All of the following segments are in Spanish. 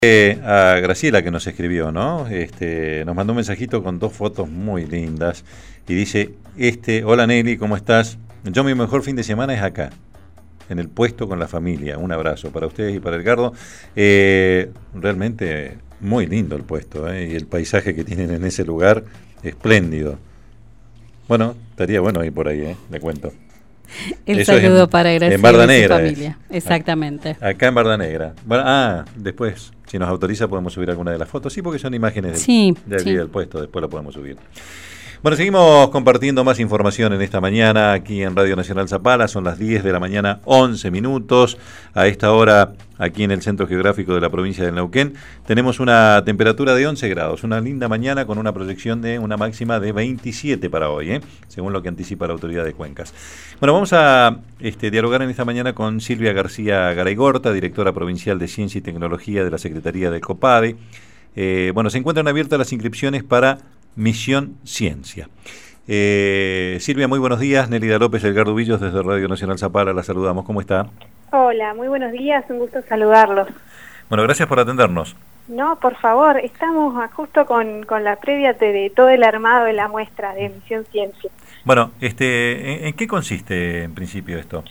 A Graciela que nos escribió, ¿no? Nos mandó un mensajito con dos fotos muy lindas y dice, hola Nelly, ¿cómo estás? Yo mi mejor fin de semana es acá, en el puesto con la familia. Un abrazo para ustedes y para Edgardo. Realmente muy lindo el puesto, y el paisaje que tienen en ese lugar, espléndido. Bueno, estaría bueno ir por ahí, le cuento. El Eso saludo para Graciela en Barda y Negra, su familia. Exactamente. Acá en Barda Negra. Bueno, después, si nos autoriza, podemos subir alguna de las fotos. Sí, porque son imágenes de allí del puesto. Después lo podemos subir. Bueno, seguimos compartiendo más información en esta mañana aquí en Radio Nacional Zapala. Son las 10 de la mañana, 11 minutos. A esta hora, aquí en el Centro Geográfico de la provincia de Neuquén, tenemos una temperatura de 11 grados. Una linda mañana con una proyección de una máxima de 27 para hoy, según lo que anticipa la Autoridad de Cuencas. Bueno, vamos a dialogar en esta mañana con Silvia García Garaigorta, directora provincial de Ciencia y Tecnología de la Secretaría del COPADE. Se encuentran abiertas las inscripciones para Misión Ciencia. Silvia, muy buenos días. Nélida López, Edgardo Villos, desde Radio Nacional Zapala, la saludamos. ¿Cómo está? Hola, muy buenos días, un gusto saludarlos. Bueno, gracias por atendernos. No, por favor, estamos justo con la previa de todo el armado de la muestra de Misión Ciencia. Bueno, ¿en qué consiste en principio esto?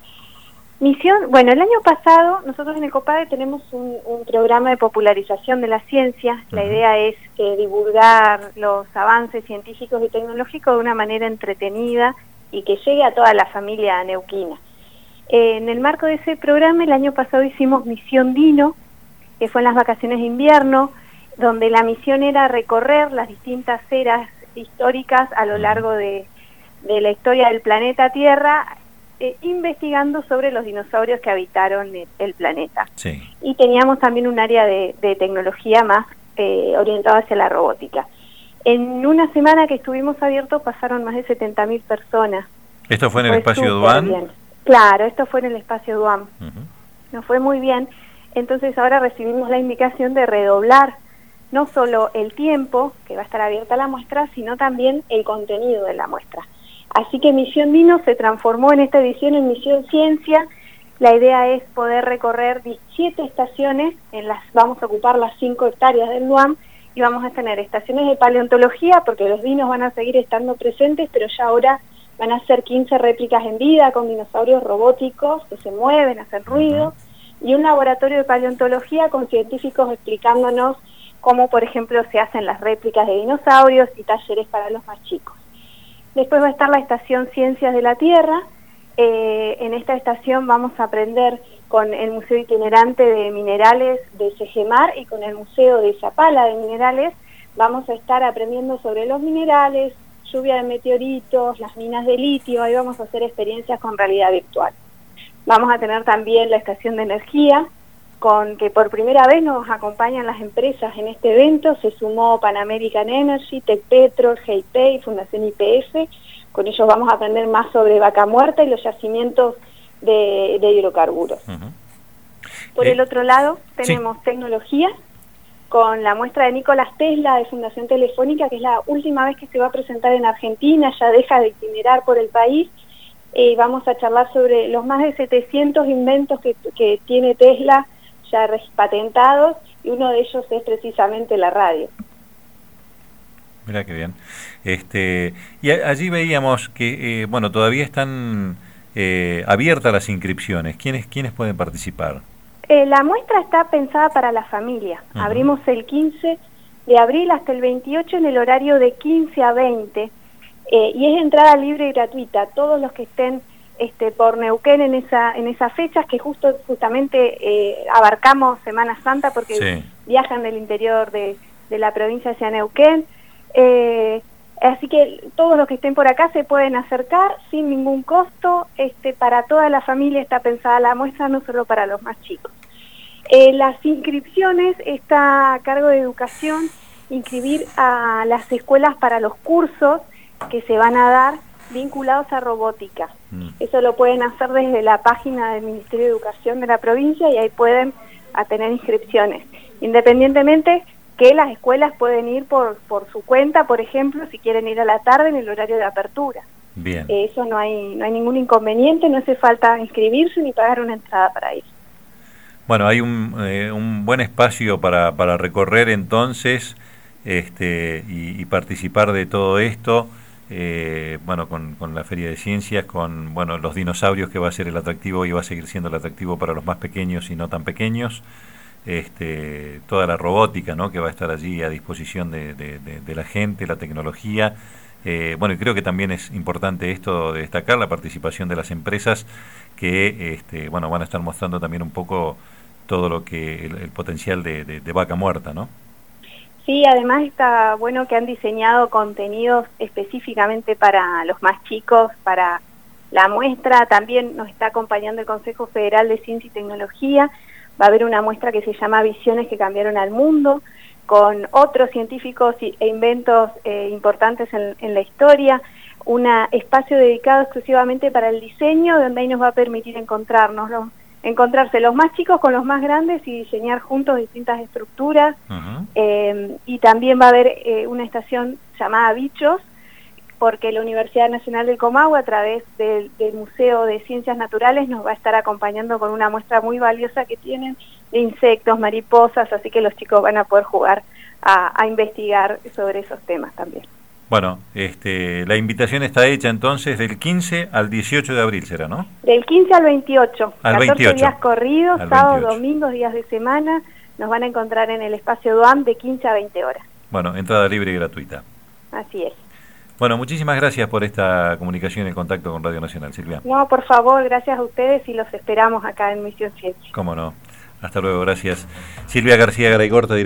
Bueno, el año pasado nosotros en el COPADE tenemos un programa de popularización de la ciencia. La idea es divulgar los avances científicos y tecnológicos de una manera entretenida y que llegue a toda la familia neuquina. En el marco de ese programa, el año pasado hicimos Misión Dino, que fue en las vacaciones de invierno, donde la misión era recorrer las distintas eras históricas a lo largo de la historia del planeta Tierra, investigando sobre los dinosaurios que habitaron el planeta. Sí. Y teníamos también un área de tecnología más orientada hacia la robótica. En una semana que estuvimos abiertos pasaron más de 70.000 personas. ¿Esto fue en el espacio Duan? Bien. Claro, esto fue en el espacio Duan. Nos fue muy bien. Entonces ahora recibimos la indicación de redoblar no solo el tiempo que va a estar abierta la muestra, sino también el contenido de la muestra. Así que Misión Dino se transformó en esta edición en Misión Ciencia. La idea es poder recorrer 17 estaciones, vamos a ocupar las 5 hectáreas del Duam, y vamos a tener estaciones de paleontología, porque los dinos van a seguir estando presentes, pero ya ahora van a ser 15 réplicas en vida con dinosaurios robóticos que se mueven, hacen ruido, y un laboratorio de paleontología con científicos explicándonos cómo, por ejemplo, se hacen las réplicas de dinosaurios y talleres para los más chicos. Después va a estar la estación Ciencias de la Tierra. En esta estación vamos a aprender con el Museo Itinerante de Minerales de Sejemar y con el Museo de Zapala de Minerales. Vamos a estar aprendiendo sobre los minerales, lluvia de meteoritos, las minas de litio. Ahí vamos a hacer experiencias con realidad virtual. Vamos a tener también la estación de energía, con que por primera vez nos acompañan las empresas en este evento. Se sumó Pan American Energy, Tecpetrol, GIP, Fundación YPF. Con ellos vamos a aprender más sobre Vaca Muerta y los yacimientos de hidrocarburos. Por el otro lado tenemos tecnología, con la muestra de Nicolás Tesla de Fundación Telefónica, que es la última vez que se va a presentar en Argentina, ya deja de itinerar por el país. Vamos a charlar sobre los más de 700 inventos que tiene Tesla ya patentados, y uno de ellos es precisamente la radio. Mirá qué bien. Y allí veíamos que todavía están abiertas las inscripciones. ¿Quiénes pueden participar? La muestra está pensada para la familia. Abrimos el 15 de abril hasta el 28 en el horario de 15 a 20, y es entrada libre y gratuita. Todos los que estén por Neuquén en esas fechas, que justamente abarcamos Semana Santa, porque viajan del interior de la provincia hacia Neuquén, así que todos los que estén por acá se pueden acercar sin ningún costo. Para toda la familia está pensada la muestra, no solo para los más chicos. Las inscripciones está a cargo de Educación, inscribir a las escuelas para los cursos que se van a dar vinculados a robótica. Eso lo pueden hacer desde la página del Ministerio de Educación de la provincia, y ahí pueden tener inscripciones. Independientemente que las escuelas pueden ir por su cuenta, por ejemplo, si quieren ir a la tarde en el horario de apertura. Bien. Eso no hay ningún inconveniente, no hace falta inscribirse ni pagar una entrada para ir. Bueno, hay un buen espacio para recorrer entonces y participar de todo esto. Bueno, con la Feria de Ciencias, con los dinosaurios, que va a ser el atractivo y va a seguir siendo el atractivo para los más pequeños y no tan pequeños. Toda la robótica, ¿no?, que va a estar allí a disposición de la gente, la tecnología. Y creo que también es importante esto de destacar la participación de las empresas que van a estar mostrando también un poco todo lo que el potencial de vaca muerta, ¿no? Sí, además está bueno que han diseñado contenidos específicamente para los más chicos, para la muestra. También nos está acompañando el Consejo Federal de Ciencia y Tecnología. Va a haber una muestra que se llama Visiones que cambiaron al mundo, con otros científicos e inventos importantes en la historia. Un espacio dedicado exclusivamente para el diseño, donde ahí nos va a permitir encontrarse los más chicos con los más grandes y diseñar juntos distintas estructuras. Y también va a haber una estación llamada Bichos, porque la Universidad Nacional del Comahue, a través del Museo de Ciencias Naturales, nos va a estar acompañando con una muestra muy valiosa que tienen de insectos, mariposas, así que los chicos van a poder jugar a investigar sobre esos temas también. Bueno, la invitación está hecha entonces del 15 al 18 de abril, ¿será, no? Del 15 al 28, al 14 28. Días corridos, sábados, domingos, días de semana, nos van a encontrar en el espacio DUAM de 15 a 20 horas. Bueno, entrada libre y gratuita. Así es. Bueno, muchísimas gracias por esta comunicación y el contacto con Radio Nacional, Silvia. No, por favor, gracias a ustedes y los esperamos acá en Misión Ciencia. Cómo no. Hasta luego, gracias. Silvia García Garaycorta,